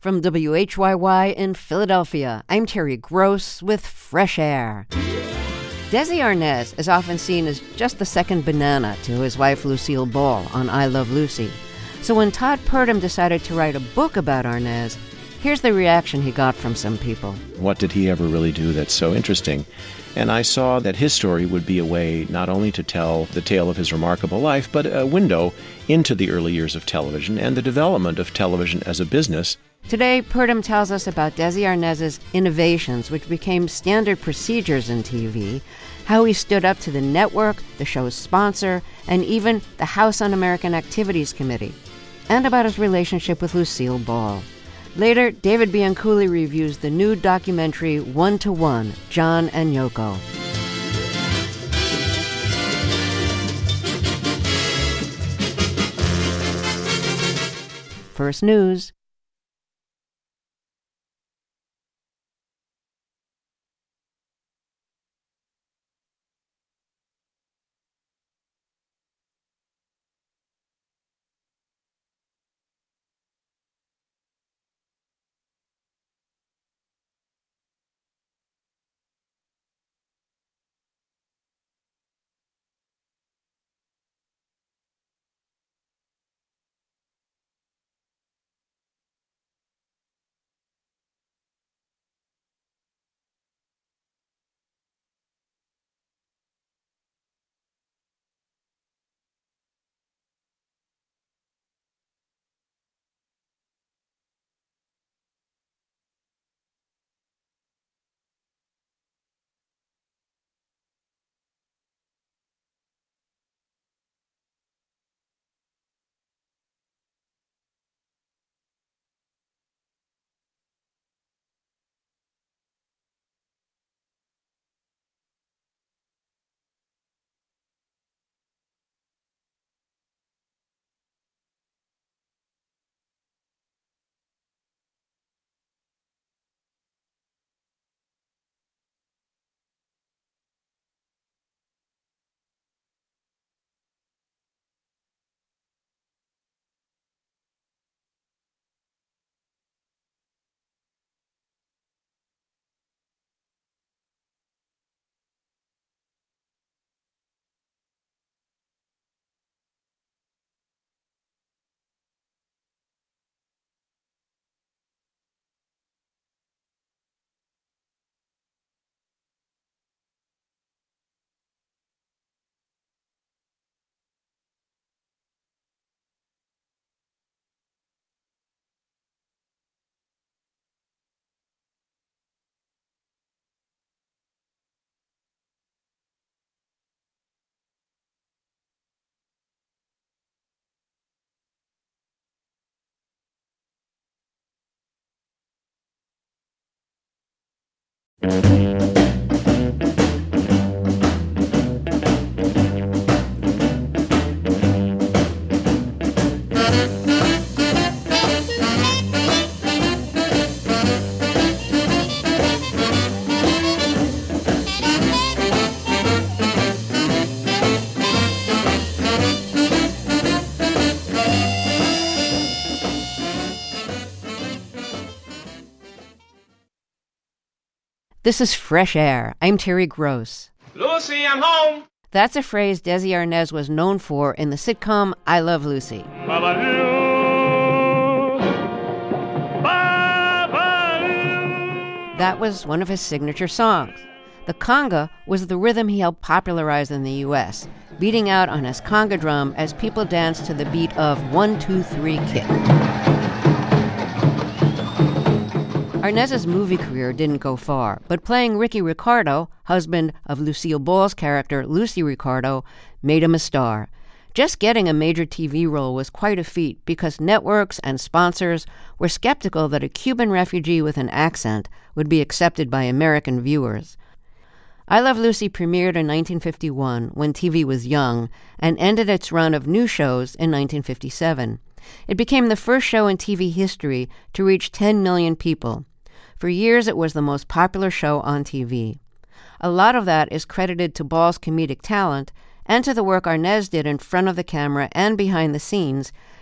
From WHYY in Philadelphia, I'm Terry Gross with Fresh Air. Desi Arnaz is often seen as just the second banana to his wife Lucille Ball on I Love Lucy. So when Todd Purdom decided to write a book about Arnaz, here's the reaction he got from some people. What did he ever really do that's so interesting? And I saw that his story would be a way not only to tell the tale of his remarkable life, but a window into the early years of television and the development of television as a business. Today, Purdom tells us about Desi Arnaz's innovations, which became standard procedures in TV, how he stood up to the network, the show's sponsor, and even the House Un-American Activities Committee, and about his relationship with Lucille Ball. Later, David Bianculli reviews the new documentary 1-to-1, John and Yoko. First news. This is Fresh Air. I'm Terry Gross. Lucy, I'm home. That's a phrase Desi Arnaz was known for in the sitcom I Love Lucy. That was one of his signature songs. The conga was the rhythm he helped popularize in the U.S., beating out on his conga drum as people danced to the beat of 1, 2, 3, kick. Arnaz's movie career didn't go far, but playing Ricky Ricardo, husband of Lucille Ball's character Lucy Ricardo, made him a star. Just getting a major TV role was quite a feat because networks and sponsors were skeptical that a Cuban refugee with an accent would be accepted by American viewers. I Love Lucy premiered in 1951 when TV was young and ended its run of new shows in 1957. It became the first show in TV history to reach 10 million people. For years, it was the most popular show on TV. A lot of that is credited to Ball's comedic talent and to the work Arnaz did in front of the camera and behind the scenes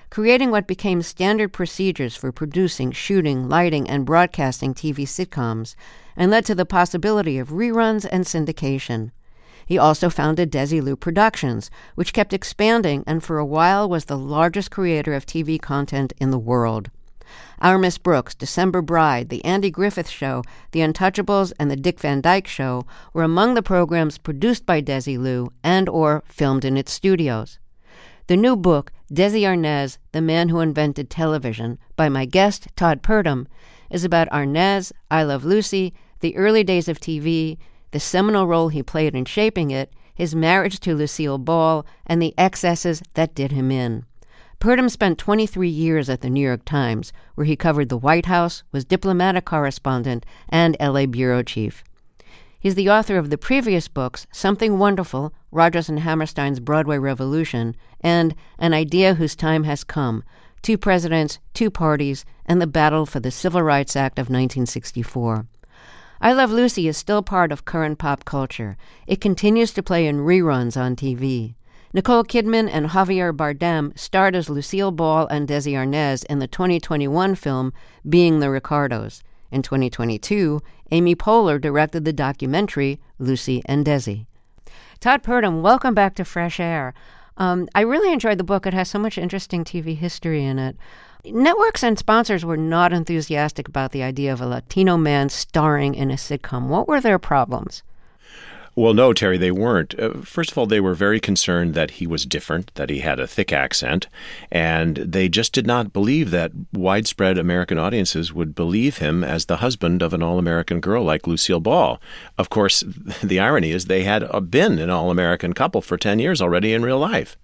creating what became standard procedures for producing, shooting, lighting, and broadcasting TV sitcoms, and led to the possibility of reruns and syndication. He also founded Desilu Productions, which kept expanding and for a while was the largest creator of TV content in the world. Our Miss Brooks, December Bride, The Andy Griffith Show, The Untouchables, and The Dick Van Dyke Show were among the programs produced by Desilu and or filmed in its studios. The new book, Desi Arnaz, The Man Who Invented Television, by my guest, Todd Purdom, is about Arnaz, I Love Lucy, the early days of TV, the seminal role he played in shaping it, his marriage to Lucille Ball, and the excesses that did him in. Purdom spent 23 years at the New York Times, where he covered the White House, was diplomatic correspondent, and LA bureau chief. He's the author of the previous books, Something Wonderful, Rodgers and Hammerstein's Broadway Revolution, and An Idea Whose Time Has Come, Two Presidents, Two Parties, and the Battle for the Civil Rights Act of 1964. I Love Lucy is still part of current pop culture. It continues to play in reruns on TV. Nicole Kidman and Javier Bardem starred as Lucille Ball and Desi Arnaz in the 2021 film Being the Ricardos. In 2022, Amy Poehler directed the documentary Lucy and Desi. Todd Purdom, welcome back to Fresh Air. I really enjoyed the book. It has so much interesting TV history in it. Networks and sponsors were not enthusiastic about the idea of a Latino man starring in a sitcom. What were their problems? Well, no, Terry, they weren't. First of all, they were very concerned that he was different, that he had a thick accent, and they just did not believe that widespread American audiences would believe him as the husband of an all-American girl like Lucille Ball. Of course, the irony is they had been an all-American couple for 10 years already in real life.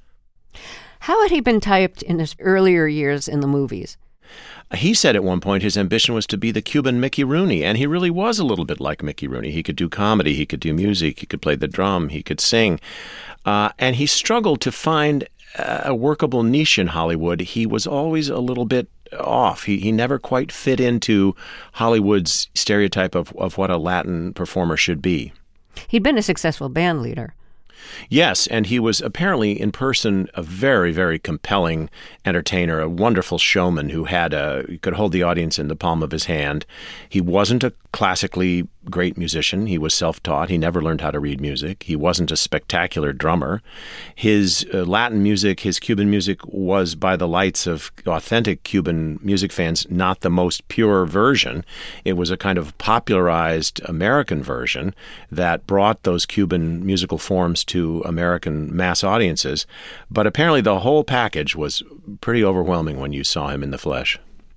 How had he been typed in his earlier years in the movies? He said at one point his ambition was to be the Cuban Mickey Rooney, and he really was a little bit like Mickey Rooney. He could do comedy, he could do music, he could play the drum, he could sing. And he struggled to find a workable niche in Hollywood. He was always a little bit off. He never quite fit into Hollywood's stereotype of what a Latin performer should be. He'd been a successful band leader. Yes, and he was apparently in person a very, very compelling entertainer, a wonderful showman who could hold the audience in the palm of his hand. He wasn't a classically great musician. He was self-taught. He never learned how to read music. He wasn't a spectacular drummer. His Latin music, his Cuban music, was by the lights of authentic Cuban music fans not the most pure version. It was a kind of popularized American version that brought those Cuban musical forms to American mass audiences. But apparently the whole package was pretty overwhelming when you saw him in the flesh.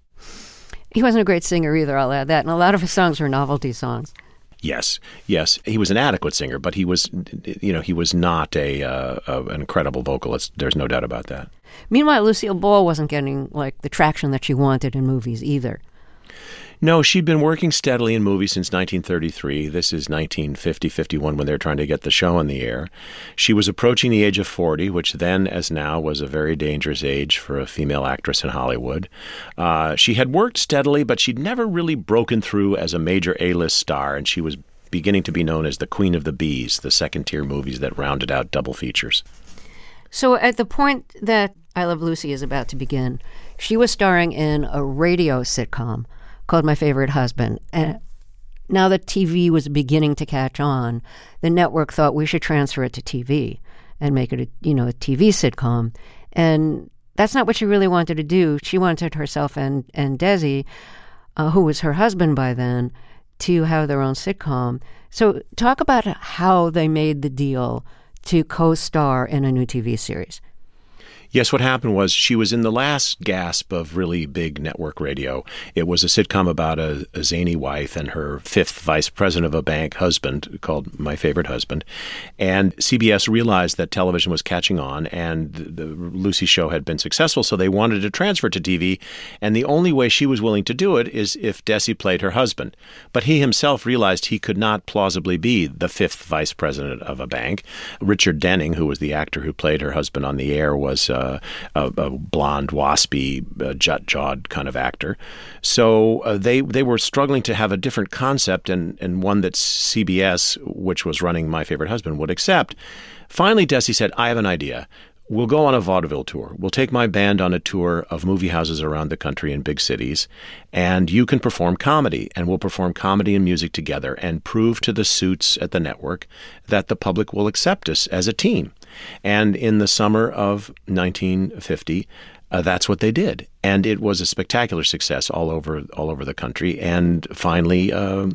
He wasn't a great singer either, I'll add that, and a lot of his songs were novelty songs. Yes. He was an adequate singer, but he was not an incredible vocalist. There's no doubt about that. Meanwhile, Lucille Ball wasn't getting the traction that she wanted in movies either. No, she'd been working steadily in movies since 1933. This is 1950-51 when they're trying to get the show on the air. She was approaching the age of 40, which then, as now, was a very dangerous age for a female actress in Hollywood. She had worked steadily, but she'd never really broken through as a major A-list star, and she was beginning to be known as the Queen of the B's, the second-tier movies that rounded out double features. So at the point that I Love Lucy is about to begin, she was starring in a radio sitcom called My Favorite Husband. And now that TV was beginning to catch on, the network thought we should transfer it to TV and make it a TV sitcom. And that's not what she really wanted to do. She wanted herself and Desi, who was her husband by then, to have their own sitcom. So talk about how they made the deal to co-star in a new TV series. Yes, what happened was she was in the last gasp of really big network radio. It was a sitcom about a zany wife and her fifth vice president of a bank husband called My Favorite Husband. And CBS realized that television was catching on and the Lucy show had been successful, so they wanted to transfer to TV. And the only way she was willing to do it is if Desi played her husband. But he himself realized he could not plausibly be the fifth vice president of a bank. Richard Denning, who was the actor who played her husband on the air, was a blonde, waspy, jut-jawed kind of actor. So they were struggling to have a different concept and one that CBS, which was running My Favorite Husband, would accept. Finally, Desi said, I have an idea. we'll go on a vaudeville tour. We'll take my band on a tour of movie houses around the country in big cities, and you can perform comedy, and we'll perform comedy and music together and prove to the suits at the network that the public will accept us as a team. And in the summer of 1950, that's what they did. And it was a spectacular success all over the country. And finally,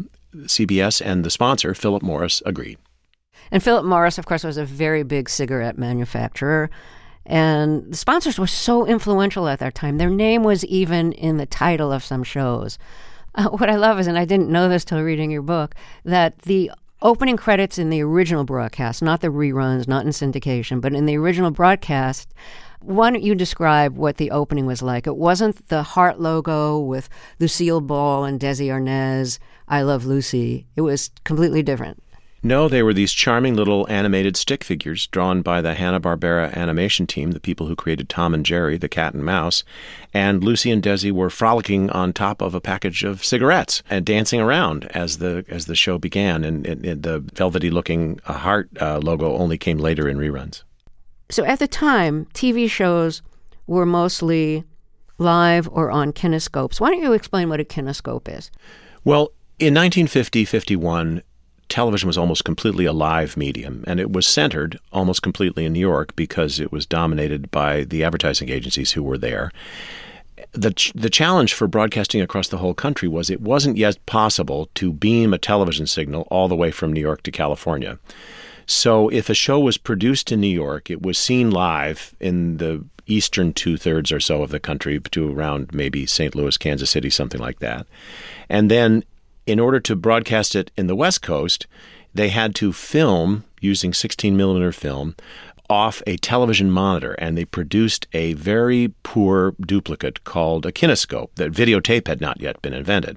CBS and the sponsor, Philip Morris, agreed. And Philip Morris, of course, was a very big cigarette manufacturer. And the sponsors were so influential at that time. Their name was even in the title of some shows. What I love is, and I didn't know this till reading your book, that the opening credits in the original broadcast, not the reruns, not in syndication, but in the original broadcast, why don't you describe what the opening was like? It wasn't the heart logo with Lucille Ball and Desi Arnaz, I Love Lucy. It was completely different. No, they were these charming little animated stick figures drawn by the Hanna-Barbera animation team, the people who created Tom and Jerry, the cat and mouse. And Lucy and Desi were frolicking on top of a package of cigarettes and dancing around as the show began. And the velvety-looking heart logo only came later in reruns. So at the time, TV shows were mostly live or on kinescopes. Why don't you explain what a kinescope is? Well, in 1950-51, television was almost completely a live medium, and it was centered almost completely in New York because it was dominated by the advertising agencies who were there. The challenge for broadcasting across the whole country was it wasn't yet possible to beam a television signal all the way from New York to California. So if a show was produced in New York, it was seen live in the eastern two-thirds or so of the country to around maybe St. Louis, Kansas City, something like that. And then in order to broadcast it in the West Coast, they had to film, using 16-millimeter film, off a television monitor, and they produced a very poor duplicate called a kinescope. That videotape had not yet been invented.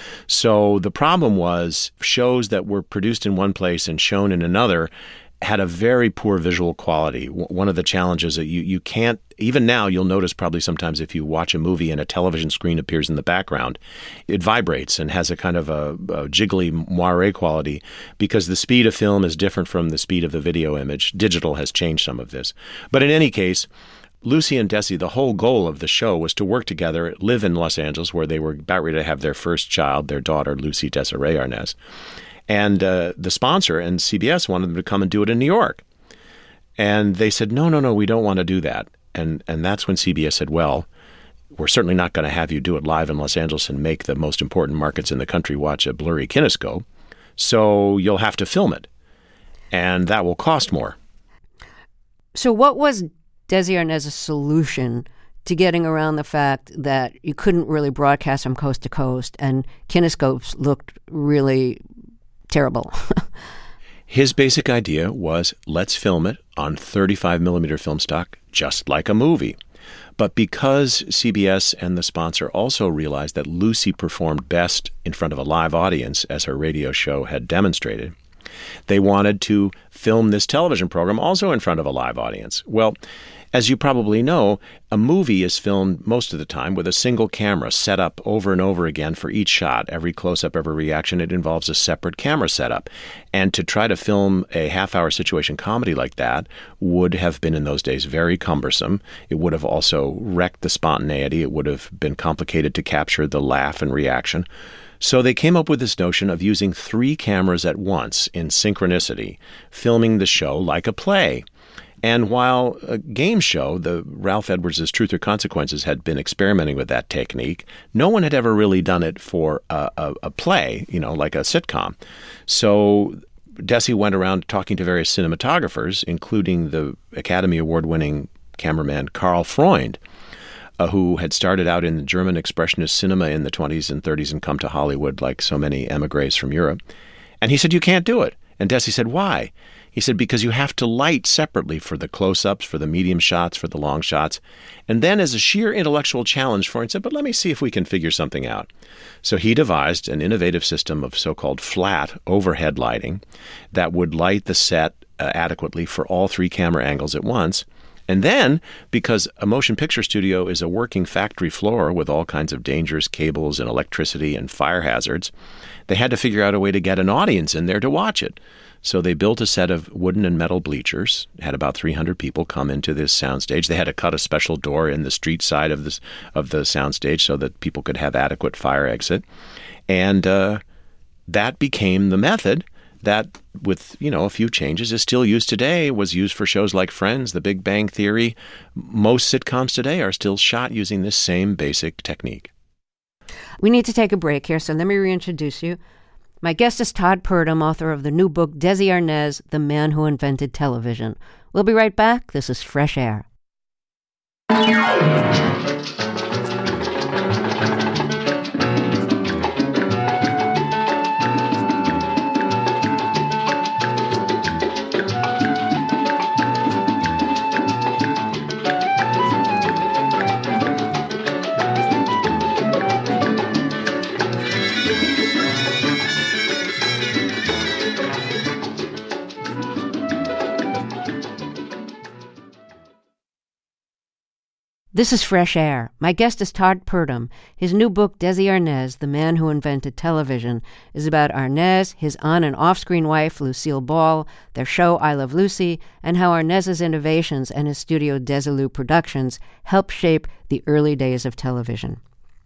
So the problem was shows that were produced in one place and shown in another had a very poor visual quality. One of the challenges that you can't, even now you'll notice probably sometimes if you watch a movie and a television screen appears in the background, it vibrates and has a kind of a jiggly moire quality because the speed of film is different from the speed of the video image. Digital has changed some of this. But in any case, Lucy and Desi, the whole goal of the show was to work together, live in Los Angeles, where they were about ready to have their first child, their daughter, Lucy Desiree Arnaz. And the sponsor and CBS wanted them to come and do it in New York. And they said, no, we don't want to do that. And that's when CBS said, well, we're certainly not going to have you do it live in Los Angeles and make the most important markets in the country watch a blurry kinescope. So you'll have to film it. And that will cost more. So what was Desi Arnaz's solution to getting around the fact that you couldn't really broadcast from coast to coast and kinescopes looked really terrible? His basic idea was, let's film it on 35-millimeter film stock, just like a movie. But because CBS and the sponsor also realized that Lucy performed best in front of a live audience, as her radio show had demonstrated, they wanted to film this television program also in front of a live audience. Well, as you probably know, a movie is filmed most of the time with a single camera set up over and over again for each shot. Every close-up, every reaction, it involves a separate camera setup. And to try to film a half-hour situation comedy like that would have been in those days very cumbersome. It would have also wrecked the spontaneity. It would have been complicated to capture the laugh and reaction. So they came up with this notion of using 3 cameras at once in synchronicity, filming the show like a play. And while a game show, the Ralph Edwards' Truth or Consequences, had been experimenting with that technique, no one had ever really done it for a play, like a sitcom. So Desi went around talking to various cinematographers, including the Academy Award-winning cameraman Karl Freund, who had started out in the German expressionist cinema in the 20s and 30s and come to Hollywood like so many emigres from Europe. And he said, you can't do it. And Desi said, why? He said, because you have to light separately for the close-ups, for the medium shots, for the long shots. And then as a sheer intellectual challenge for him, he said, but let me see if we can figure something out. So he devised an innovative system of so-called flat overhead lighting that would light the set adequately for all 3 camera angles at once. And then, because a motion picture studio is a working factory floor with all kinds of dangerous cables and electricity and fire hazards, they had to figure out a way to get an audience in there to watch it. So they built a set of wooden and metal bleachers, had about 300 people come into this soundstage. They had to cut a special door in the street side of the soundstage so that people could have adequate fire exit. And that became the method that, with a few changes, is still used today, was used for shows like Friends, The Big Bang Theory. Most sitcoms today are still shot using this same basic technique. We need to take a break here, so let me reintroduce you. My guest is Todd Purdom, author of the new book, Desi Arnaz, The Man Who Invented Television. We'll be right back. This is Fresh Air. This is Fresh Air. My guest is Todd Purdom. His new book, Desi Arnaz, The Man Who Invented Television, is about Arnaz, his on- and off-screen wife, Lucille Ball, their show, I Love Lucy, and how Arnaz's innovations and his studio, Desilu Productions, helped shape the early days of television.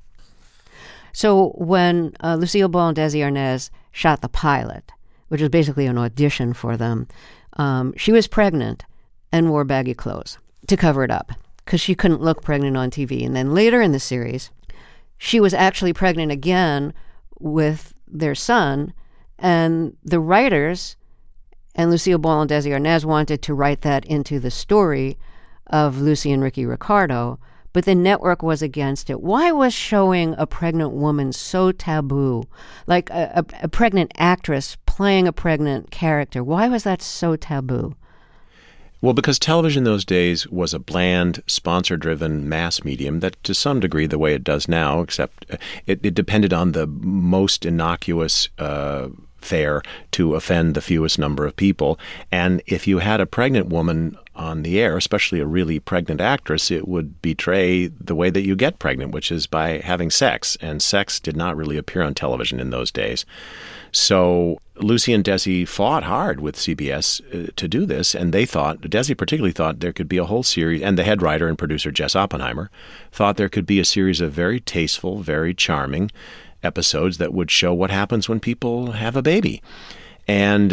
So when Lucille Ball and Desi Arnaz shot the pilot, which was basically an audition for them, she was pregnant and wore baggy clothes to cover it up, because she couldn't look pregnant on TV. And then later in the series, she was actually pregnant again with their son, and the writers and Lucille Ball and Desi Arnaz wanted to write that into the story of Lucy and Ricky Ricardo, but the network was against it. Why was showing a pregnant woman so taboo? Like a pregnant actress playing a pregnant character, why was that so taboo? Well, because television those days was a bland, sponsor-driven mass medium that, to some degree, the way it does now, except it depended on the most innocuous fare to offend the fewest number of people. And if you had a pregnant woman on the air, especially a really pregnant actress, it would betray the way that you get pregnant, which is by having sex. And sex did not really appear on television in those days. So Lucy and Desi fought hard with CBS to do this, and Desi particularly thought there could be a whole series, and the head writer and producer, Jess Oppenheimer, thought there could be a series of very tasteful, very charming episodes that would show what happens when people have a baby. And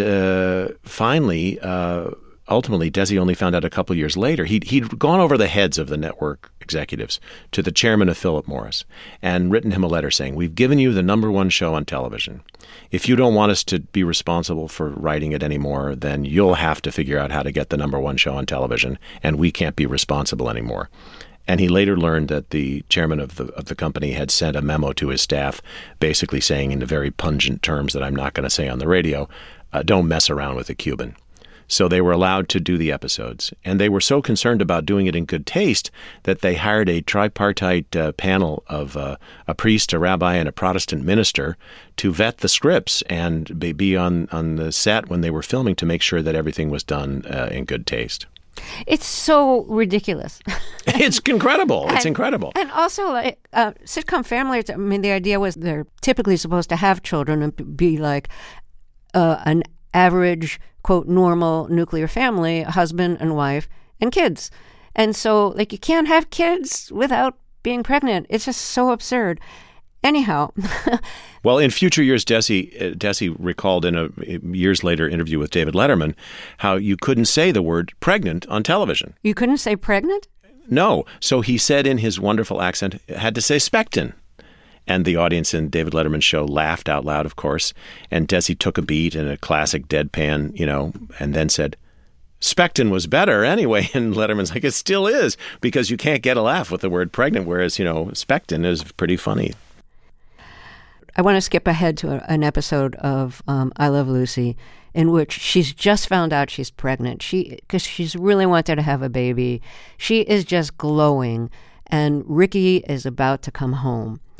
ultimately, Desi only found out a couple years later. He'd gone over the heads of the network executives to the chairman of Philip Morris and written him a letter saying, "We've given you the number one show on television. If you don't want us to be responsible for writing it anymore, then you'll have to figure out how to get the number one show on television, and we can't be responsible anymore." And he later learned that the chairman of the company had sent a memo to his staff basically saying in the very pungent terms that I'm not going to say on the radio, don't mess around with a Cuban. So they were allowed to do the episodes. And they were so concerned about doing it in good taste that they hired a tripartite panel of a priest, a rabbi, and a Protestant minister to vet the scripts and be on the set when they were filming to make sure that everything was done in good taste. It's so ridiculous. It's incredible. It's incredible. And also, like sitcom families, I mean, the idea was they're typically supposed to have children and be like an average, quote, normal nuclear family, husband and wife and kids. And so, like, you can't have kids without being pregnant. It's just so absurd. Anyhow. Well, in future years, Desi recalled in a years later interview with David Letterman how you couldn't say the word pregnant on television. You couldn't say pregnant? No. So he said in his wonderful accent, had to say spectin'. And the audience in David Letterman's show laughed out loud, of course. And Desi took a beat in a classic deadpan, and then said, Spectin was better anyway. And Letterman's like, it still is, because you can't get a laugh with the word pregnant, whereas, Spectin is pretty funny. I want to skip ahead to an episode of I Love Lucy in which she's just found out she's pregnant. Because she's really wanted to have a baby. She is just glowing, and Ricky is about to come home.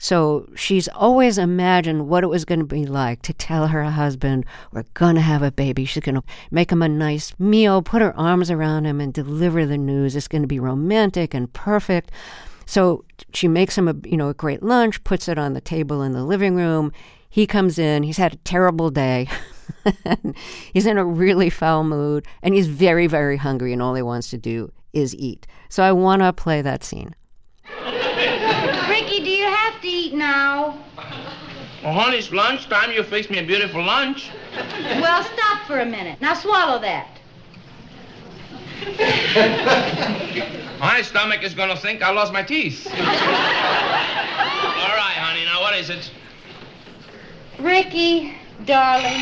So she's always imagined what it was going to be like to tell her husband, we're going to have a baby. She's going to make him a nice meal, put her arms around him, and deliver the news. It's going to be romantic and perfect. So she makes him a great lunch, puts it on the table in the living room. He comes in. He's had a terrible day. He's in a really foul mood, and he's very, very hungry, and all he wants to do is eat. So I want to play that scene. Ricky, do you have to eat now? Well, honey, it's lunchtime. You fixed me a beautiful lunch. Well, stop for a minute. Now swallow that. My stomach is going to think I lost my teeth. All right, honey, now what is it? Ricky, darling.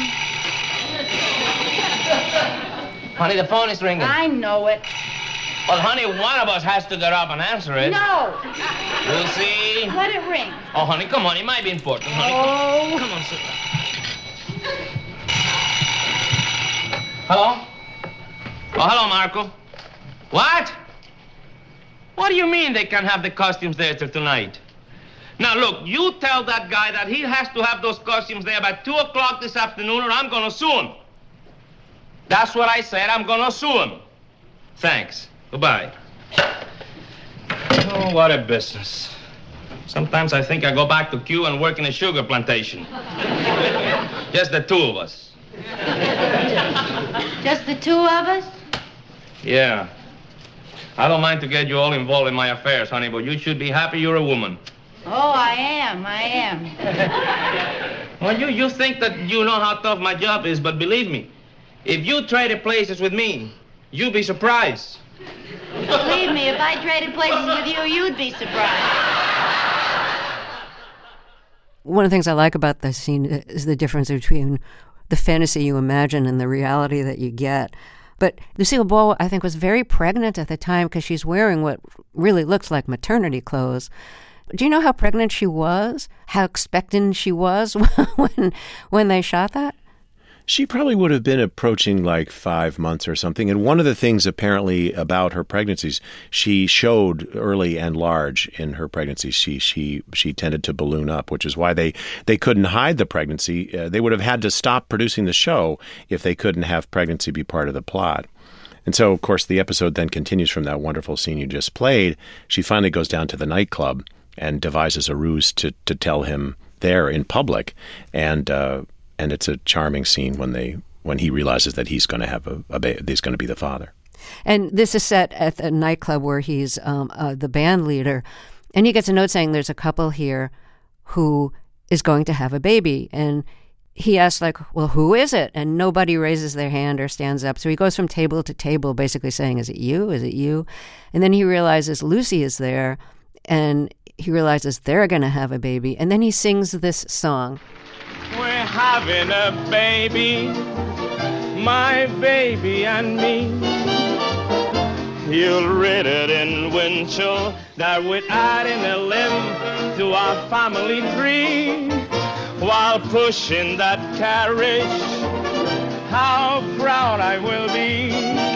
Honey, the phone is ringing. I know it. Well, honey, one of us has to get up and answer it. No. Lucy? Let it ring. Oh, honey, come on. It might be important, honey. Oh. Come on, sit down. Hello? Oh, hello, Marco. What? What do you mean they can't have the costumes there till tonight? Now, look, you tell that guy that he has to have those costumes there by 2 o'clock this afternoon or I'm going to sue him. That's what I said. I'm going to sue him. Thanks. Goodbye. Oh, what a business. Sometimes I think I go back to Cuba and work in a sugar plantation. Just the two of us. Just the two of us? Yeah. I don't mind to get you all involved in my affairs, honey, but you should be happy you're a woman. Oh, I am. Well, you think that you know how tough my job is, but believe me, if you traded places with me, you'd be surprised. Believe me, if I traded places with you, you'd be surprised. One of the things I like about this scene is the difference between the fantasy you imagine and the reality that you get. But Lucille Ball, I think, was very pregnant at the time because she's wearing what really looks like maternity clothes. Do you know how pregnant she was? How expectant she was when they shot that? She probably would have been approaching like 5 months or something. And one of the things apparently about her pregnancies, she showed early and large in her pregnancy. She tended to balloon up, which is why they couldn't hide the pregnancy. They would have had to stop producing the show if they couldn't have pregnancy be part of the plot. And so, of course, the episode then continues from that wonderful scene you just played. She finally goes down to the nightclub and devises a ruse to tell him there in public. And it's a charming scene when he realizes that he's going to have he's going to be the father. And this is set at a nightclub where he's the band leader, and he gets a note saying there's a couple here who is going to have a baby, and he asks well, who is it? And nobody raises their hand or stands up. So he goes from table to table, basically saying, "Is it you? Is it you?" And then he realizes Lucy is there, and he realizes they're going to have a baby, and then he sings this song. We're having a baby, my baby and me. You'll read it in Winchell that we're adding a limb to our family tree. While pushing that carriage, how proud I will be.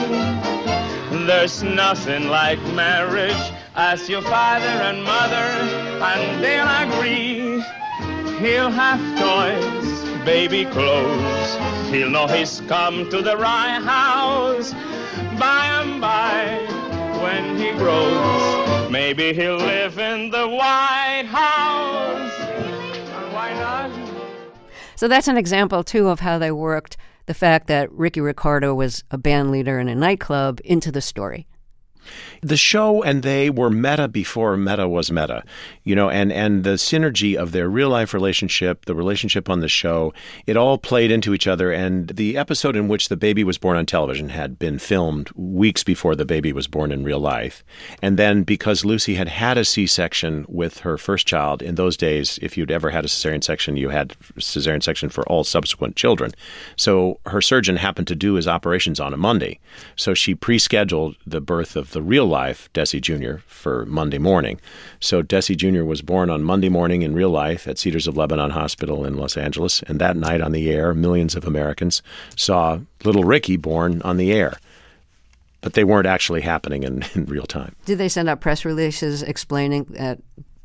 There's nothing like marriage, as your father and mother, and they'll agree. He'll have toys, baby clothes. He'll know he's come to the right house. By and by, when he grows, maybe he'll live in the White House. And why not? So that's an example, too, of how they worked the fact that Ricky Ricardo was a band leader in a nightclub into the story. The show and they were meta before meta was meta, and the synergy of their real-life relationship, the relationship on the show, it all played into each other. And the episode in which the baby was born on television had been filmed weeks before the baby was born in real life. And then because Lucy had had a C-section with her first child, in those days, if you'd ever had a cesarean section, you had cesarean section for all subsequent children. So her surgeon happened to do his operations on a Monday. So she pre-scheduled the birth of the real-life Desi Jr. for Monday morning. So Desi Jr. was born on Monday morning in real life at Cedars of Lebanon Hospital in Los Angeles, and that night on the air, millions of Americans saw little Ricky born on the air. But they weren't actually happening in real time. Did they send out press releases explaining that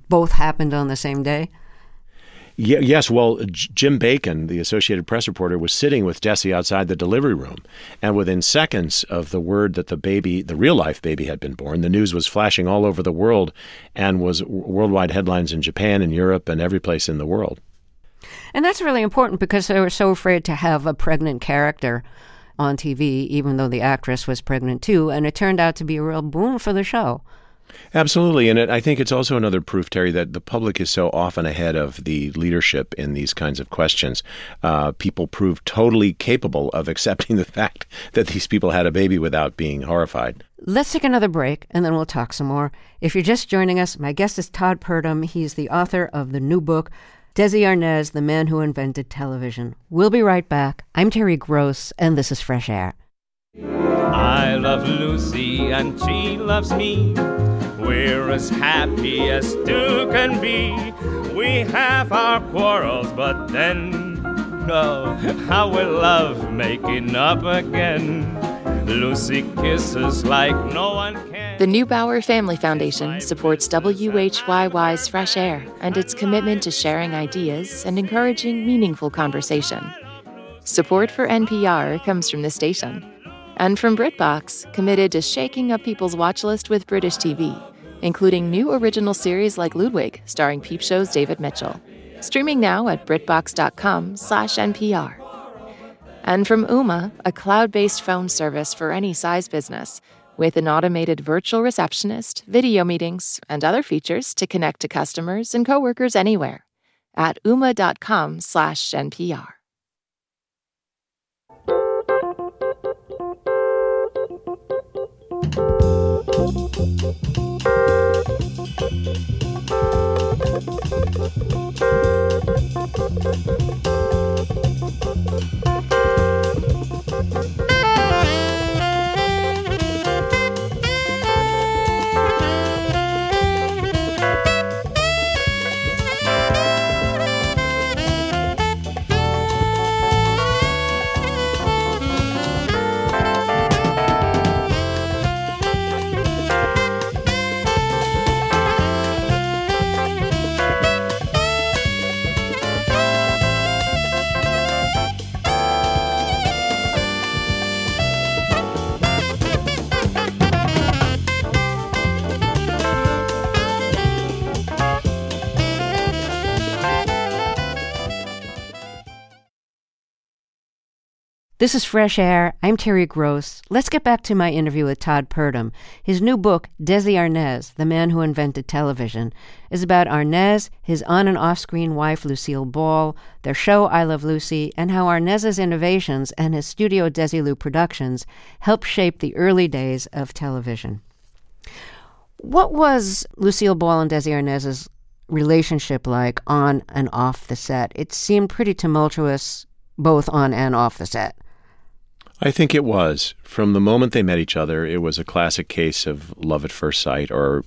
both happened on the same day? Yes, well, Jim Bacon, the Associated Press reporter, was sitting with Desi outside the delivery room, and within seconds of the word that the real-life baby had been born, the news was flashing all over the world and was worldwide headlines in Japan and Europe and every place in the world. And that's really important because they were so afraid to have a pregnant character on TV, even though the actress was pregnant too, and it turned out to be a real boon for the show. Absolutely, and I think it's also another proof, Terry, that the public is so often ahead of the leadership in these kinds of questions. People prove totally capable of accepting the fact that these people had a baby without being horrified. Let's take another break, and then we'll talk some more. If you're just joining us, my guest is Todd Purdum. He's the author of the new book, Desi Arnaz, The Man Who Invented Television. We'll be right back. I'm Terry Gross, and this is Fresh Air. I love Lucy and she loves me. We're as happy as two can be. We have our quarrels, but then, oh, how we love making up again. Lucy kisses like no one can. The Neubauer Family Foundation supports WHYY's Fresh Air and its commitment to sharing ideas and encouraging meaningful conversation. Support for NPR comes from the station. And from BritBox, committed to shaking up people's watch list with British TV, including new original series like Ludwig, starring Peep Show's David Mitchell. Streaming now at BritBox.com/NPR. And from Ooma, a cloud-based phone service for any size business, with an automated virtual receptionist, video meetings, and other features to connect to customers and coworkers anywhere. At Ooma.com/NPR. This is Fresh Air. I'm Terry Gross. Let's get back to my interview with Todd Purdum. His new book, Desi Arnaz, The Man Who Invented Television, is about Arnaz, his on- and off-screen wife, Lucille Ball, their show, I Love Lucy, and how Arnaz's innovations and his studio Desilu Productions helped shape the early days of television. What was Lucille Ball and Desi Arnaz's relationship like on and off the set? It seemed pretty tumultuous, both on and off the set. I think it was. From the moment they met each other, it was a classic case of love at first sight or,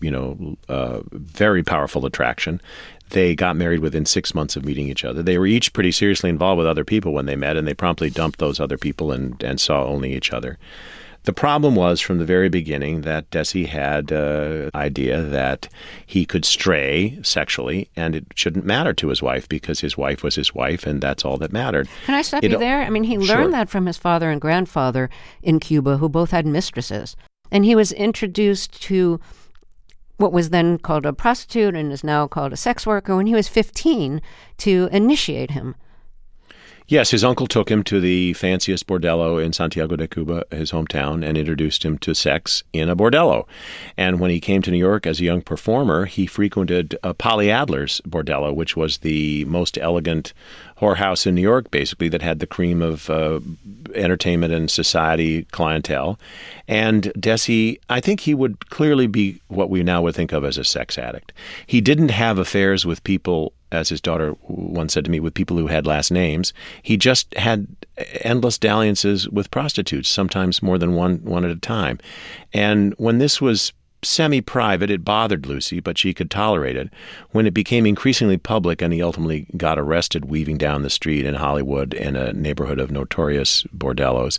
very powerful attraction. They got married within 6 months of meeting each other. They were each pretty seriously involved with other people when they met, and they promptly dumped those other people and saw only each other. The problem was from the very beginning that Desi had an idea that he could stray sexually and it shouldn't matter to his wife because his wife was his wife and that's all that mattered. Can I stop you there? I mean, he learned that from his father and grandfather in Cuba, who both had mistresses. And he was introduced to what was then called a prostitute and is now called a sex worker when he was 15 to initiate him. Yes, his uncle took him to the fanciest bordello in Santiago de Cuba, his hometown, and introduced him to sex in a bordello. And when he came to New York as a young performer, he frequented Polly Adler's bordello, which was the most elegant whorehouse in New York, basically, that had the cream of entertainment and society clientele. And Desi, I think he would clearly be what we now would think of as a sex addict. He didn't have affairs with people, as his daughter once said to me, with people who had last names. He just had endless dalliances with prostitutes, sometimes more than one at a time. And when this was semi-private. It bothered Lucy, but she could tolerate it. When it became increasingly public and he ultimately got arrested weaving down the street in Hollywood in a neighborhood of notorious bordellos,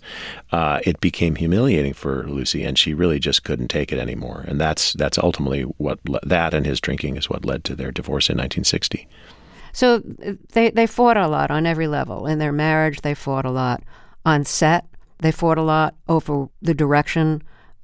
it became humiliating for Lucy, and she really just couldn't take it anymore. And that's ultimately what that and his drinking is what led to their divorce in 1960. So they fought a lot on every level. In their marriage, they fought a lot. On set, they fought a lot over the direction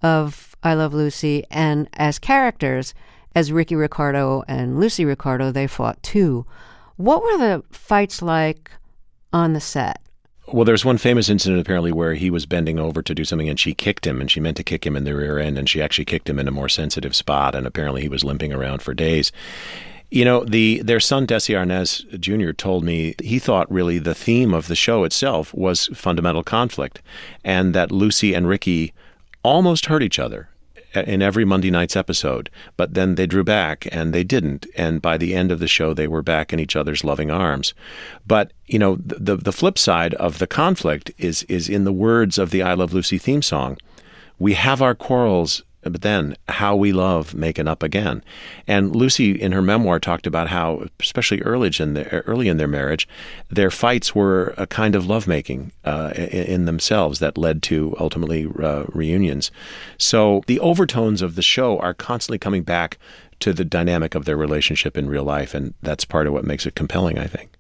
of I Love Lucy, and as characters, as Ricky Ricardo and Lucy Ricardo, they fought too. What were the fights like on the set? Well, there's one famous incident apparently where he was bending over to do something and she kicked him, and she meant to kick him in the rear end, and she actually kicked him in a more sensitive spot, and apparently he was limping around for days. You know, their son, Desi Arnaz Jr., told me he thought really the theme of the show itself was fundamental conflict, and that Lucy and Ricky almost hurt each other in every Monday night's episode, but then they drew back and they didn't. And by the end of the show, they were back in each other's loving arms. But, you know, the flip side of the conflict is in the words of the I Love Lucy theme song. We have our quarrels, but then how we love making up again. And Lucy, in her memoir, talked about how, especially early in their marriage, their fights were a kind of lovemaking in themselves that led to ultimately reunions. So the overtones of the show are constantly coming back to the dynamic of their relationship in real life, and that's part of what makes it compelling, I think.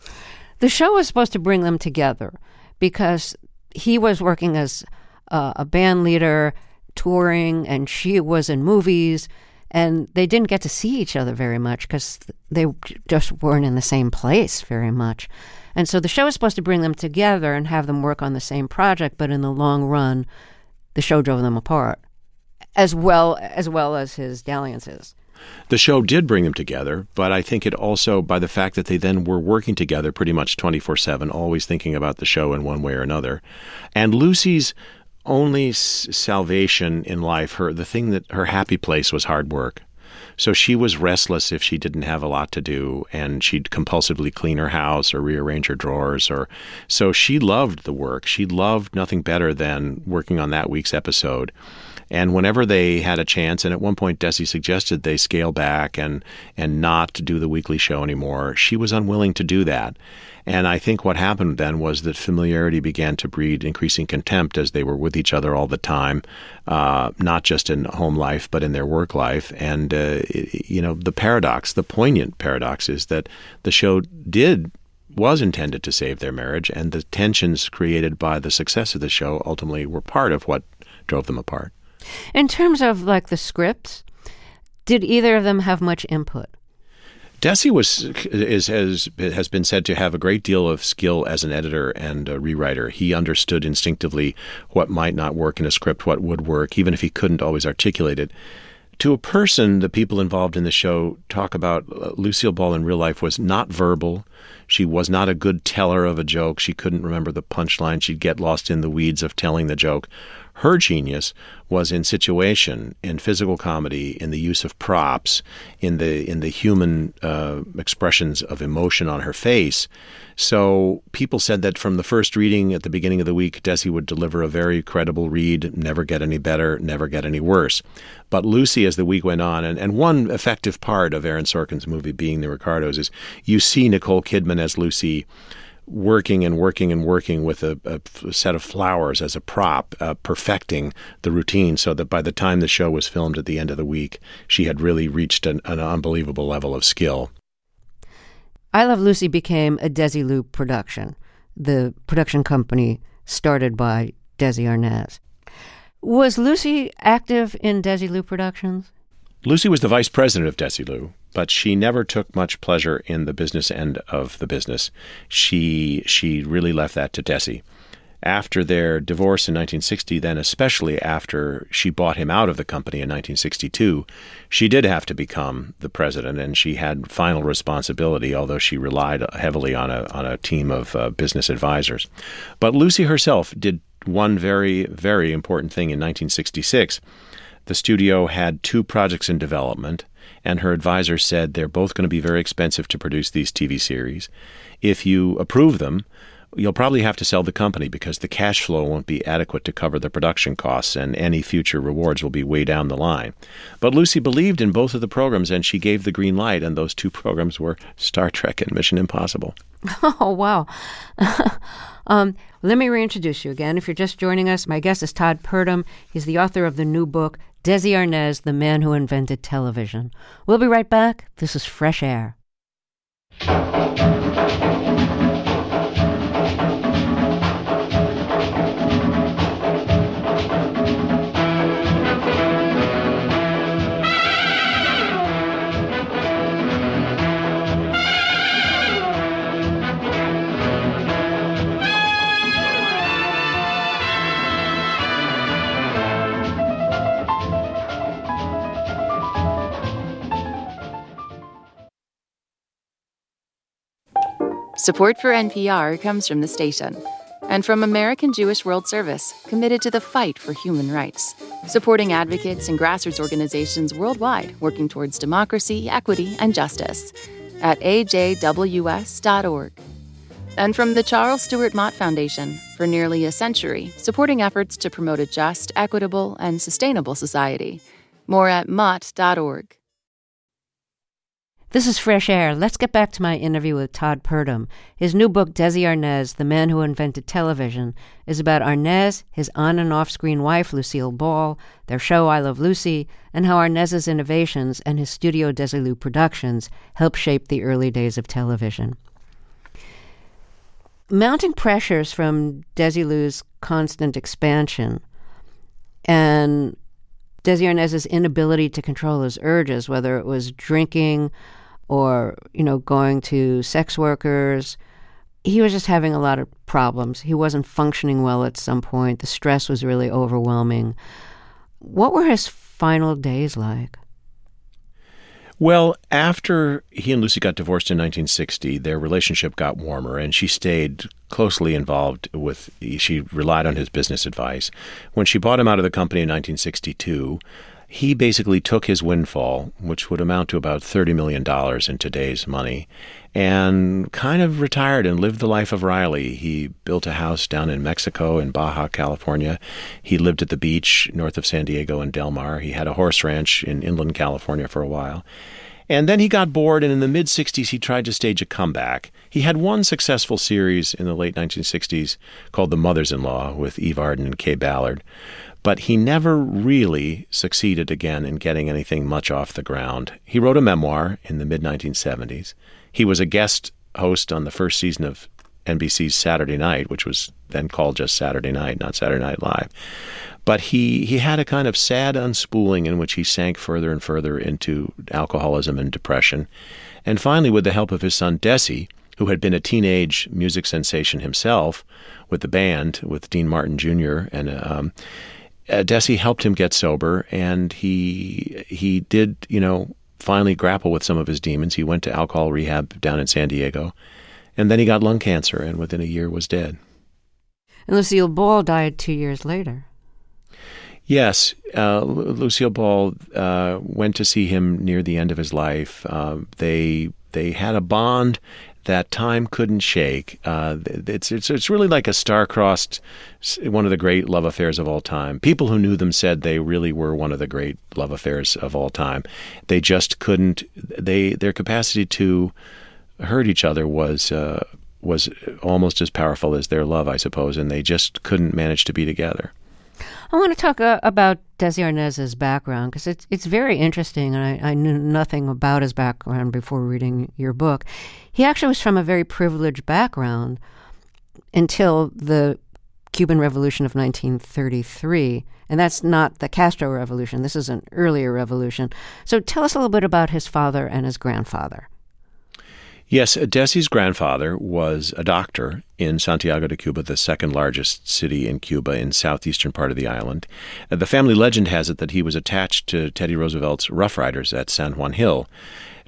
The show was supposed to bring them together because he was working as a band leader, touring, and she was in movies, and they didn't get to see each other very much because they just weren't in the same place very much. And so the show was supposed to bring them together and have them work on the same project, but in the long run, the show drove them apart, as well as his dalliances. The show did bring them together, but I think it also, by the fact that they then were working together pretty much 24/7, always thinking about the show in one way or another. And Lucy's only salvation in life, the thing that her happy place was hard work. So she was restless if she didn't have a lot to do, and she'd compulsively clean her house or rearrange her drawers. So she loved the work. She loved nothing better than working on that week's episode. And whenever they had a chance, and at one point Desi suggested they scale back and not do the weekly show anymore, she was unwilling to do that. And I think what happened then was that familiarity began to breed increasing contempt as they were with each other all the time, not just in home life, but in their work life. And, the paradox, the poignant paradox is that the show was intended to save their marriage, and the tensions created by the success of the show ultimately were part of what drove them apart. In terms of like the scripts, did either of them have much input? Desi has been said to have a great deal of skill as an editor and a rewriter. He understood instinctively what might not work in a script, what would work, even if he couldn't always articulate it. To a person, the people involved in the show talk about Lucille Ball in real life was not verbal. She was not a good teller of a joke. She couldn't remember the punchline. She'd get lost in the weeds of telling the joke. Her genius was in situation, in physical comedy, in the use of props, in the human expressions of emotion on her face. So people said that from the first reading at the beginning of the week, Desi would deliver a very credible read, never get any better, never get any worse. But Lucy, as the week went on, and one effective part of Aaron Sorkin's movie, Being the Ricardos, is you see Nicole Kidman as Lucy working with a set of flowers as a prop, perfecting the routine so that by the time the show was filmed at the end of the week, she had really reached an unbelievable level of skill. I Love Lucy became a Desilu production, the production company started by Desi Arnaz. Was Lucy active in Desilu Productions? Lucy was the vice president of Desilu, but she never took much pleasure in the business end of the business. She really left that to Desi. After their divorce in 1960, then especially after she bought him out of the company in 1962, she did have to become the president, and she had final responsibility, although she relied heavily on a team of business advisors. But Lucy herself did one very, very important thing in 1966. The studio had 2 projects in development, and her advisor said they're both going to be very expensive to produce these TV series. If you approve them, you'll probably have to sell the company because the cash flow won't be adequate to cover the production costs, and any future rewards will be way down the line. But Lucy believed in both of the programs, and she gave the green light, and those two programs were Star Trek and Mission Impossible. Oh, wow. Let me reintroduce you again. If you're just joining us, my guest is Todd Purdom. He's the author of the new book, Desi Arnaz, The Man Who Invented Television. We'll be right back. This is Fresh Air. Support for NPR comes from the station and from American Jewish World Service, committed to the fight for human rights, supporting advocates and grassroots organizations worldwide working towards democracy, equity, and justice at ajws.org. And from the Charles Stewart Mott Foundation, for nearly a century, supporting efforts to promote a just, equitable, and sustainable society. More at mott.org. This is Fresh Air. Let's get back to my interview with Todd Purdom. His new book, Desi Arnaz, The Man Who Invented Television, is about Arnaz, his on- and off-screen wife, Lucille Ball, their show, I Love Lucy, and how Arnaz's innovations and his studio Desilu Productions helped shape the early days of television. Mounting pressures from Desilu's constant expansion and Desi Arnaz's inability to control his urges, whether it was drinking or, going to sex workers. He was just having a lot of problems. He wasn't functioning well at some point. The stress was really overwhelming. What were his final days like? Well, after he and Lucy got divorced in 1960, their relationship got warmer, and she stayed closely involved she relied on his business advice. When she bought him out of the company in 1962, he basically took his windfall, which would amount to about $30 million in today's money, and kind of retired and lived the life of Riley. He built a house down in Mexico, in Baja, California. He lived at the beach north of San Diego in Del Mar. He had a horse ranch in inland California for a while. And then he got bored, and in the mid-'60s, he tried to stage a comeback. He had one successful series in the late 1960s called The Mothers-in-Law with Eve Arden and Kay Ballard. But he never really succeeded again in getting anything much off the ground. He wrote a memoir in the mid-1970s. He was a guest host on the first season of NBC's Saturday Night, which was then called just Saturday Night, not Saturday Night Live. But he had a kind of sad unspooling in which he sank further and further into alcoholism and depression. And finally, with the help of his son Desi, who had been a teenage music sensation himself with the band, with Dean Martin Jr., and Desi helped him get sober, and he did, finally grapple with some of his demons. He went to alcohol rehab down in San Diego, and then he got lung cancer, and within a year was dead. And Lucille Ball died 2 years later. Yes, Lucille Ball went to see him near the end of his life. They had a bond that time couldn't shake. It's really like a star-crossed, one of the great love affairs of all time. People who knew them said they really were one of the great love affairs of all time. They just couldn't. Their capacity to hurt each other was almost as powerful as their love, I suppose, and they just couldn't manage to be together. I want to talk about Desi Arnaz's background, because it's very interesting, and I knew nothing about his background before reading your book. He actually was from a very privileged background until the Cuban Revolution of 1933, and that's not the Castro Revolution. This is an earlier revolution. So tell us a little bit about his father and his grandfather. Yes, Desi's grandfather was a doctor in Santiago de Cuba, the second largest city in Cuba in southeastern part of the island. The family legend has it that he was attached to Teddy Roosevelt's Rough Riders at San Juan Hill.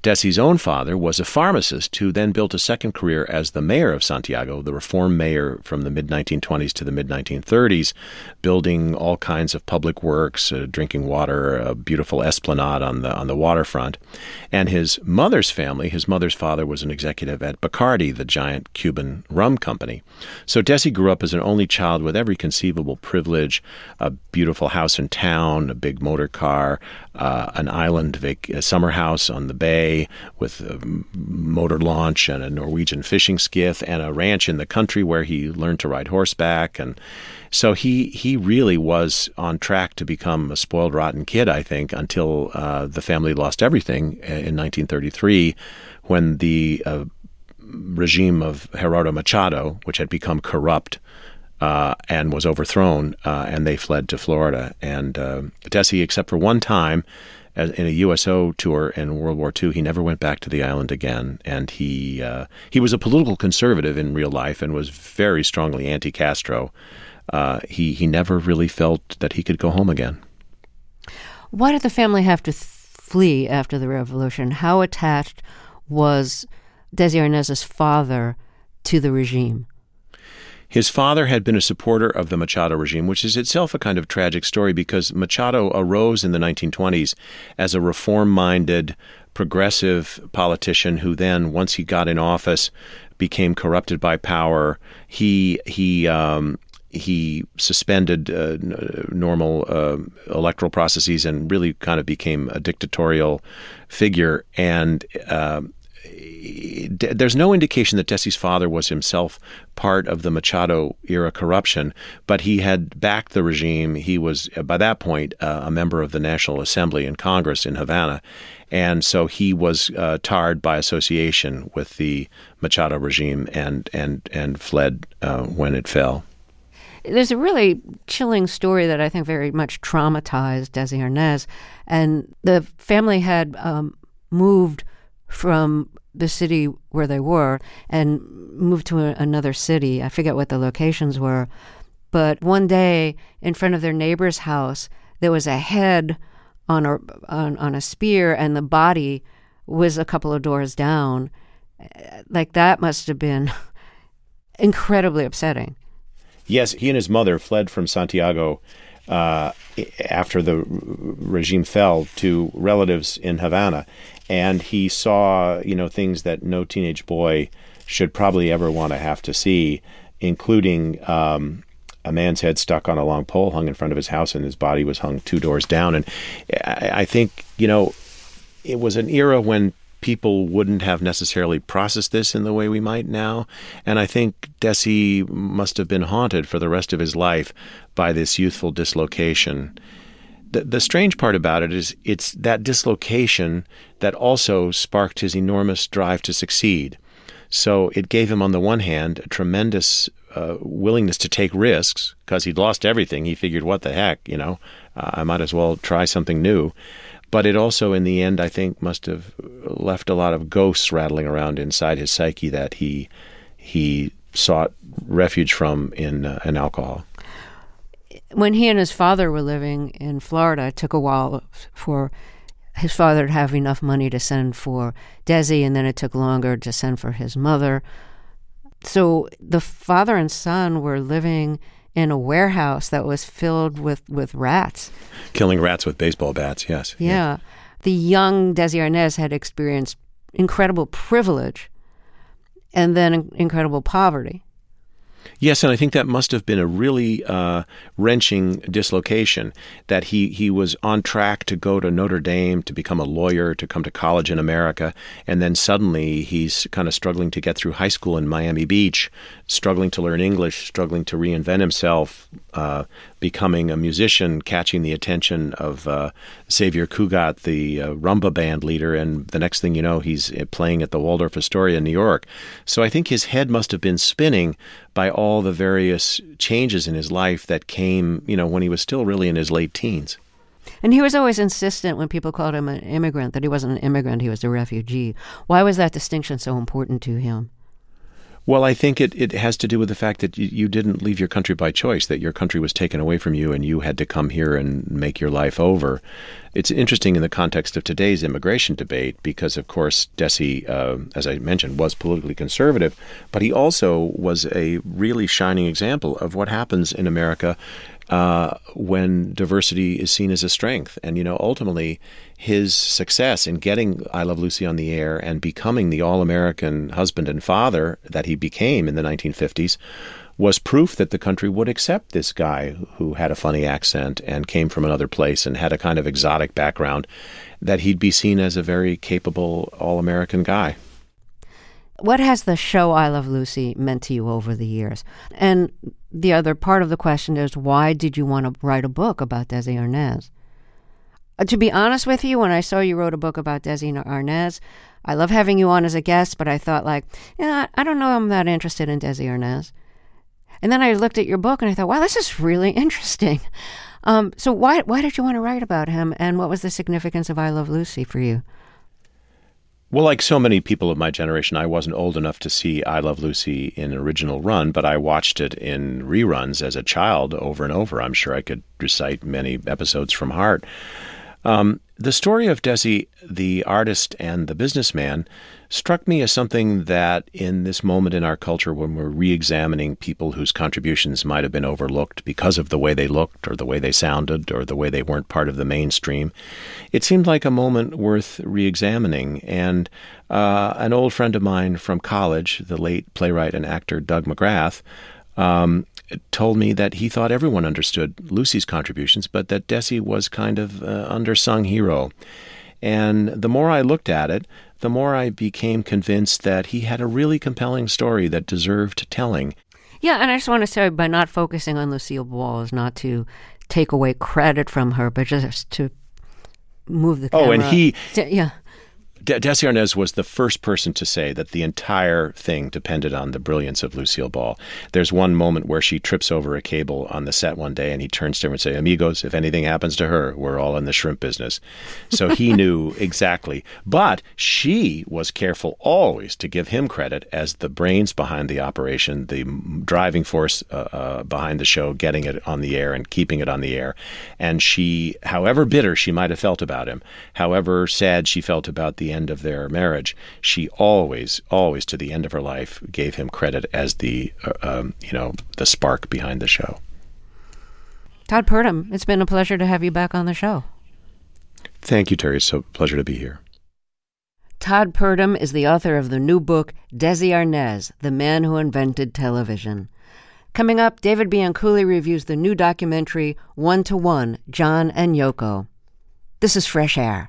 Desi's own father was a pharmacist who then built a second career as the mayor of Santiago, the reform mayor from the mid-1920s to the mid-1930s, building all kinds of public works, drinking water, a beautiful esplanade on the waterfront. And his mother's family, his mother's father was an executive at Bacardi, the giant Cuban rum company. So Desi grew up as an only child with every conceivable privilege, a beautiful house in town, a big motor car, an island summer house on the bay with a motor launch and a Norwegian fishing skiff and a ranch in the country where he learned to ride horseback. And so he really was on track to become a spoiled, rotten kid, I think, until the family lost everything in 1933 when the regime of Gerardo Machado, which had become corrupt, and was overthrown, and they fled to Florida. And Desi, except for one time in a USO tour in World War II, he never went back to the island again. And he was a political conservative in real life and was very strongly anti-Castro. He never really felt that he could go home again. Why did the family have to flee after the revolution? How attached was Desi Arnaz's father to the regime? His father had been a supporter of the Machado regime, which is itself a kind of tragic story because Machado arose in the 1920s as a reform-minded, progressive politician who then, once he got in office, became corrupted by power. He suspended normal electoral processes and really kind of became a dictatorial figure. And there's no indication that Desi's father was himself part of the Machado-era corruption, but he had backed the regime. He was, by that point, a member of the National Assembly and Congress in Havana, and so he was tarred by association with the Machado regime and fled when it fell. There's a really chilling story that I think very much traumatized Desi Arnaz, and the family had moved from the city where they were and moved to another city. I forget what the locations were. But one day, in front of their neighbor's house, there was a head on a spear, and the body was a couple of doors down. Like, that must have been incredibly upsetting. Yes, he and his mother fled from Santiago after the regime fell to relatives in Havana. And he saw, things that no teenage boy should probably ever want to have to see, including a man's head stuck on a long pole hung in front of his house, and his body was hung 2 doors down. And I think, it was an era when people wouldn't have necessarily processed this in the way we might now. And I think Desi must have been haunted for the rest of his life by this youthful dislocation. The strange part about it is it's that dislocation that also sparked his enormous drive to succeed. So it gave him, on the one hand, a tremendous willingness to take risks because he'd lost everything. He figured, what the heck, I might as well try something new. But it also, in the end, I think must have left a lot of ghosts rattling around inside his psyche that he sought refuge from in alcohol. When he and his father were living in Florida, it took a while for his father to have enough money to send for Desi, and then it took longer to send for his mother. So the father and son were living in a warehouse that was filled with rats. Killing rats with baseball bats, yes. Yeah. The young Desi Arnaz had experienced incredible privilege and then incredible poverty. Yes, and I think that must have been a really wrenching dislocation, that he was on track to go to Notre Dame, to become a lawyer, to come to college in America, and then suddenly he's kind of struggling to get through high school in Miami Beach, struggling to learn English, struggling to reinvent himself, becoming a musician, catching the attention of Xavier Cugat, the rumba band leader, and the next thing you know, he's playing at the Waldorf Astoria in New York. So I think his head must have been spinning by all the various changes in his life that came, when he was still really in his late teens. And he was always insistent when people called him an immigrant that he wasn't an immigrant, he was a refugee. Why was that distinction so important to him? Well, I think it has to do with the fact that you didn't leave your country by choice, that your country was taken away from you and you had to come here and make your life over. It's interesting in the context of today's immigration debate because, of course, Desi, as I mentioned, was politically conservative, but he also was a really shining example of what happens in America when diversity is seen as a strength. And, ultimately, his success in getting I Love Lucy on the air and becoming the all-American husband and father that he became in the 1950s was proof that the country would accept this guy who had a funny accent and came from another place and had a kind of exotic background, that he'd be seen as a very capable all-American guy. What has the show I Love Lucy meant to you over the years? And the other part of the question is, why did you want to write a book about Desi Arnaz? To be honest with you, when I saw you wrote a book about Desi Arnaz, I love having you on as a guest, but I thought I don't know, I'm not interested in Desi Arnaz. And then I looked at your book and I thought, wow, this is really interesting. So why did you want to write about him, and what was the significance of I Love Lucy for you? Well, like so many people of my generation, I wasn't old enough to see I Love Lucy in original run, but I watched it in reruns as a child over and over. I'm sure I could recite many episodes from heart. The story of Desi, the artist and the businessman, struck me as something that in this moment in our culture when we're re-examining people whose contributions might have been overlooked because of the way they looked or the way they sounded or the way they weren't part of the mainstream, it seemed like a moment worth re-examining. And an old friend of mine from college, the late playwright and actor Doug McGrath, told me that he thought everyone understood Lucy's contributions, but that Desi was kind of an undersung hero. And the more I looked at it, the more I became convinced that he had a really compelling story that deserved telling. Yeah, and I just want to say, by not focusing on Lucille Ball is not to take away credit from her, but just to move the camera. Oh, and he... Yeah. Desi Arnaz was the first person to say that the entire thing depended on the brilliance of Lucille Ball. There's one moment where she trips over a cable on the set one day, and he turns to her and says, "Amigos, if anything happens to her, we're all in the shrimp business." So he knew exactly. But she was careful always to give him credit as the brains behind the operation, the driving force behind the show, getting it on the air and keeping it on the air. And she, however bitter she might have felt about him, however sad she felt about the end of their marriage, she always to the end of her life gave him credit as the the spark behind the show. Todd Purdom, it's been a pleasure to have you back on the show. Thank you, Terry. It's so pleasure to be here. Todd Purdom is the author of the new book, Desi Arnaz, The Man Who Invented Television. Coming up, David Bianculli reviews the new documentary, 1-to-1, John and Yoko. This is Fresh Air.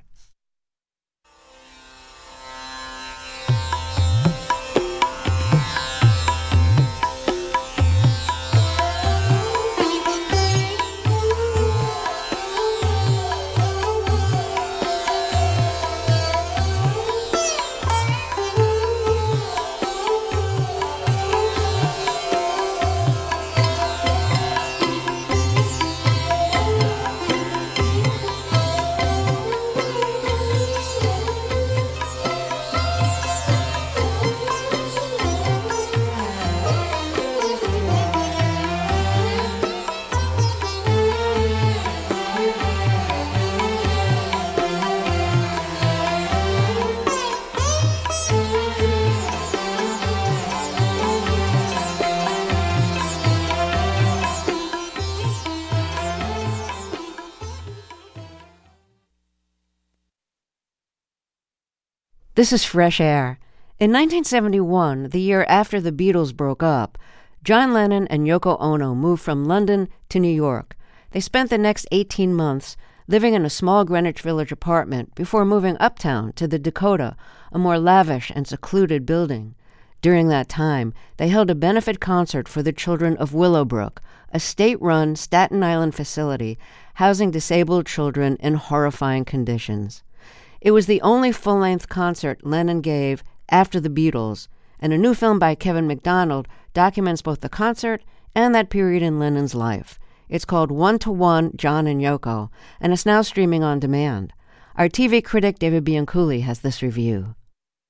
This is Fresh Air. In 1971, the year after the Beatles broke up, John Lennon and Yoko Ono moved from London to New York. They spent the next 18 months living in a small Greenwich Village apartment before moving uptown to the Dakota, a more lavish and secluded building. During that time, they held a benefit concert for the children of Willowbrook, a state-run Staten Island facility housing disabled children in horrifying conditions. It was the only full-length concert Lennon gave after the Beatles, and a new film by Kevin MacDonald documents both the concert and that period in Lennon's life. It's called 1-to-1, John and Yoko, and it's now streaming on demand. Our TV critic David Bianculli has this review.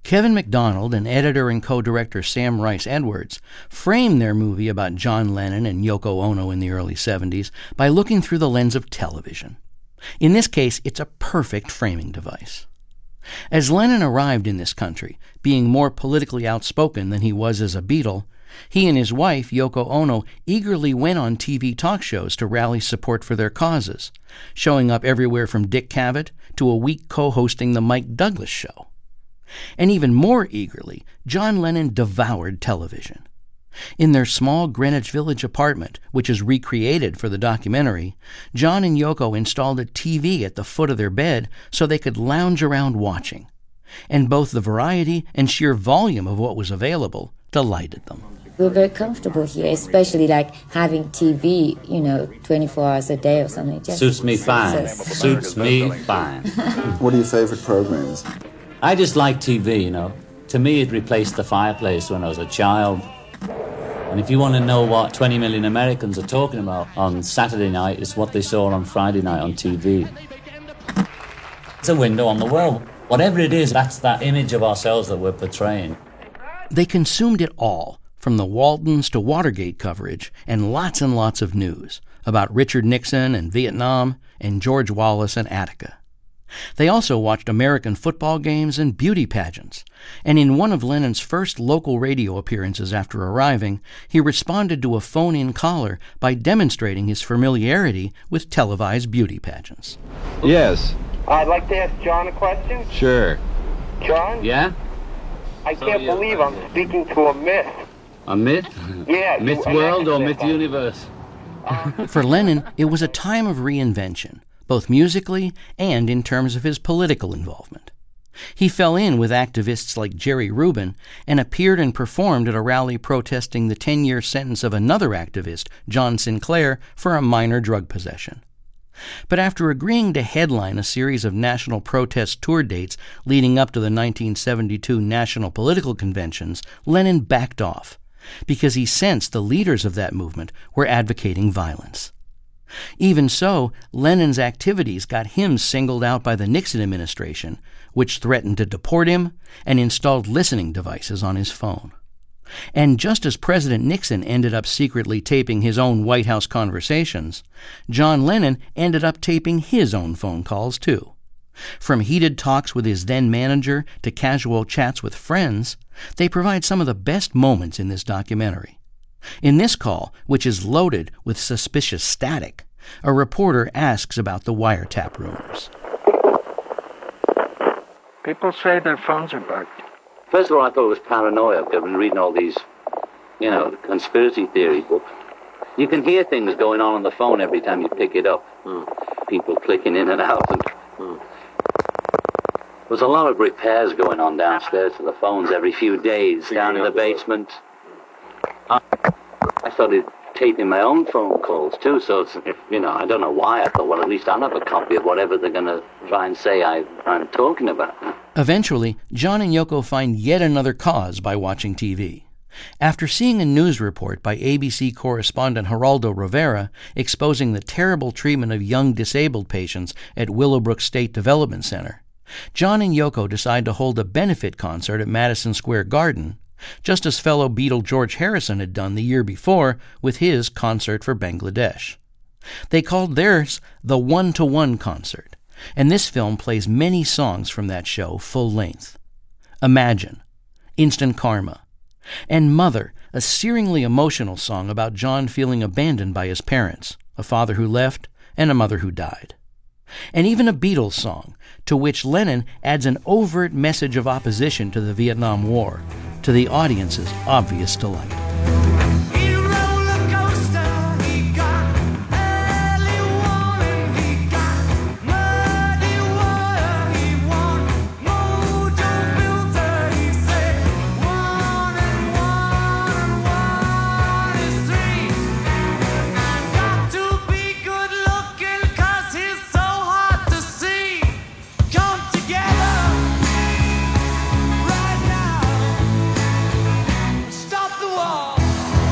Kevin MacDonald and editor and co-director Sam Rice Edwards framed their movie about John Lennon and Yoko Ono in the early 70s by looking through the lens of television. In this case, it's a perfect framing device. As Lennon arrived in this country, being more politically outspoken than he was as a Beatle, he and his wife, Yoko Ono, eagerly went on TV talk shows to rally support for their causes, showing up everywhere from Dick Cavett to a week co-hosting The Mike Douglas Show. And even more eagerly, John Lennon devoured television. In their small Greenwich Village apartment, which is recreated for the documentary, John and Yoko installed a TV at the foot of their bed so they could lounge around watching. And both the variety and sheer volume of what was available delighted them. We're very comfortable here, especially like having TV, 24 hours a day or something. Just suits me fine. Suits me fine. What are your favorite programs? I just like TV, To me, it replaced the fireplace when I was a child. And if you want to know what 20 million Americans are talking about on Saturday night, it's what they saw on Friday night on TV. It's a window on the world. Whatever it is, that's that image of ourselves that we're portraying. They consumed it all, from the Waltons to Watergate coverage, and lots of news about Richard Nixon and Vietnam and George Wallace and Attica. They also watched American football games and beauty pageants, and in one of Lennon's first local radio appearances after arriving, he responded to a phone-in caller by demonstrating his familiarity with televised beauty pageants. Yes. I'd like to ask John a question. Sure. John? Yeah? I can't believe I'm speaking to a myth. A myth? Yeah. Myth World or Myth Universe? For Lennon, it was a time of reinvention, both musically and in terms of his political involvement. He fell in with activists like Jerry Rubin and appeared and performed at a rally protesting the 10-year sentence of another activist, John Sinclair, for a minor drug possession. But after agreeing to headline a series of national protest tour dates leading up to the 1972 national political conventions, Lennon backed off because he sensed the leaders of that movement were advocating violence. Even so, Lennon's activities got him singled out by the Nixon administration, which threatened to deport him and installed listening devices on his phone. And just as President Nixon ended up secretly taping his own White House conversations, John Lennon ended up taping his own phone calls too. From heated talks with his then-manager to casual chats with friends, they provide some of the best moments in this documentary. In this call, which is loaded with suspicious static, a reporter asks about the wiretap rumors. People say their phones are bugged. First of all, I thought it was paranoia. I've been reading all these, conspiracy theory books. You can hear things going on the phone every time you pick it up. People clicking in and out. There's a lot of repairs going on downstairs to the phones every few days, down in the basement. I started taping my own phone calls, too, so, I don't know why. I thought, well, at least I'll have a copy of whatever they're going to try and say I'm talking about. Eventually, John and Yoko find yet another cause by watching TV. After seeing a news report by ABC correspondent Geraldo Rivera exposing the terrible treatment of young disabled patients at Willowbrook State Development Center, John and Yoko decide to hold a benefit concert at Madison Square Garden, just as fellow Beatle George Harrison had done the year before with his Concert for Bangladesh. They called theirs the One-to-One Concert, and this film plays many songs from that show full length. Imagine, Instant Karma, and Mother, a searingly emotional song about John feeling abandoned by his parents, a father who left and a mother who died. And even a Beatles song, to which Lennon adds an overt message of opposition to the Vietnam War, to the audience's obvious delight. Stop the war!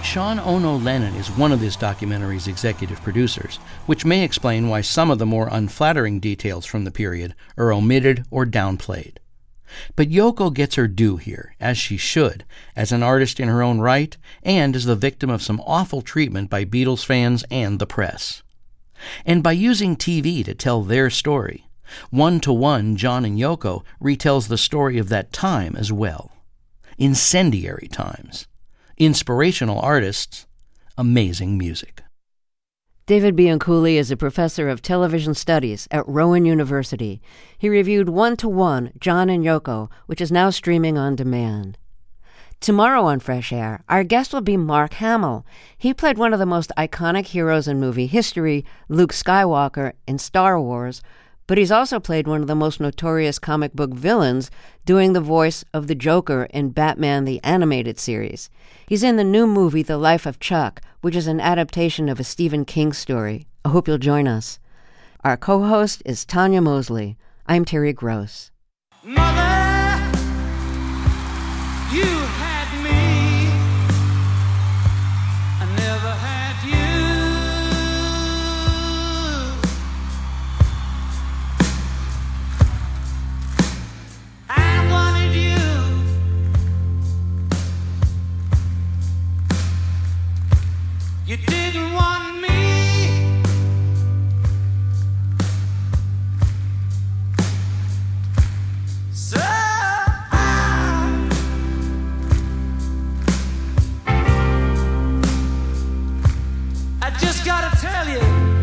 Sean Ono Lennon is one of this documentary's executive producers, which may explain why some of the more unflattering details from the period are omitted or downplayed. But Yoko gets her due here, as she should, as an artist in her own right and as the victim of some awful treatment by Beatles fans and the press. And by using TV to tell their story, One-to-One, John and Yoko retells the story of that time as well. Incendiary times. Inspirational artists. Amazing music. David Bianculli is a professor of television studies at Rowan University. He reviewed One-to-One, John and Yoko, which is now streaming on demand. Tomorrow on Fresh Air, our guest will be Mark Hamill. He played one of the most iconic heroes in movie history, Luke Skywalker, in Star Wars, but he's also played one of the most notorious comic book villains, doing the voice of the Joker in Batman the Animated Series. He's in the new movie The Life of Chuck, which is an adaptation of a Stephen King story. I hope you'll join us. Our co-host is Tanya Mosley. I'm Terry Gross. Mother, you had me. I never had you. I wanted you. You didn't want me. So I just gotta tell you.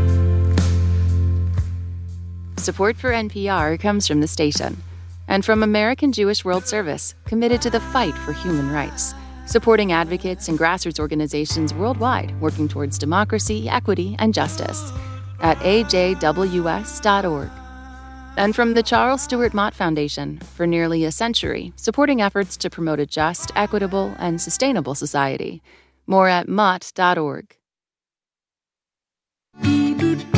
Support for NPR comes from the station and from American Jewish World Service, committed to the fight for human rights, supporting advocates and grassroots organizations worldwide working towards democracy, equity, and justice at ajws.org. And from the Charles Stewart Mott Foundation, for nearly a century, supporting efforts to promote a just, equitable, and sustainable society. More at mott.org.